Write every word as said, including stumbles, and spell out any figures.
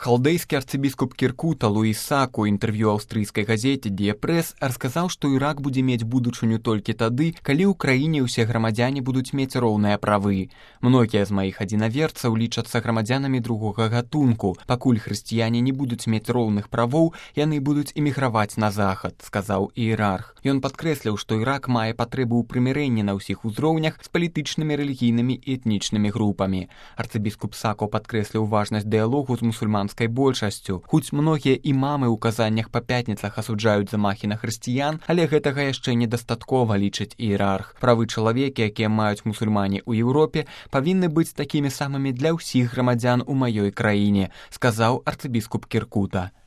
Халдэйскі арцыбіскуп Кіркута Луіс Саку ў інтэрв'ю аўстрыйскай газеце «Die Press» расказаў, што Ірак будзе мець будучыню толькі тады, калі ў краіне ўсе грамадзяне будуць мець роўныя правы. Многія з маіх адзінаверцаў лічацца грамадзянамі другога гатунку. Пакуль хрысціяне не будуць мець роўных правоў, яны будуць эміграваць на захад, сказаў іерарх. Ён падкрэсліў, што Ірак мае патрэбу ў прымірэнні на ўсіх узроўнях з палітычнымі, рэлігійнымі і этнічнымі групамі. Арцыбіскуп Саку падкрэсліў важнасць дыялогу з мусульманскай большасцю. Хоць многія імамы ў казаннях па пятніцах асуджаюць замахі на хрысціян, але гэтага яшчэ недастаткова, лічыць іерарх. Правы чалавека, якія маюць мусульмане ў Еўропе, павінны быць такімі самымі для ўсіх грамадзян у маёй краіне, сказаў арцыбіскуп Кіркута.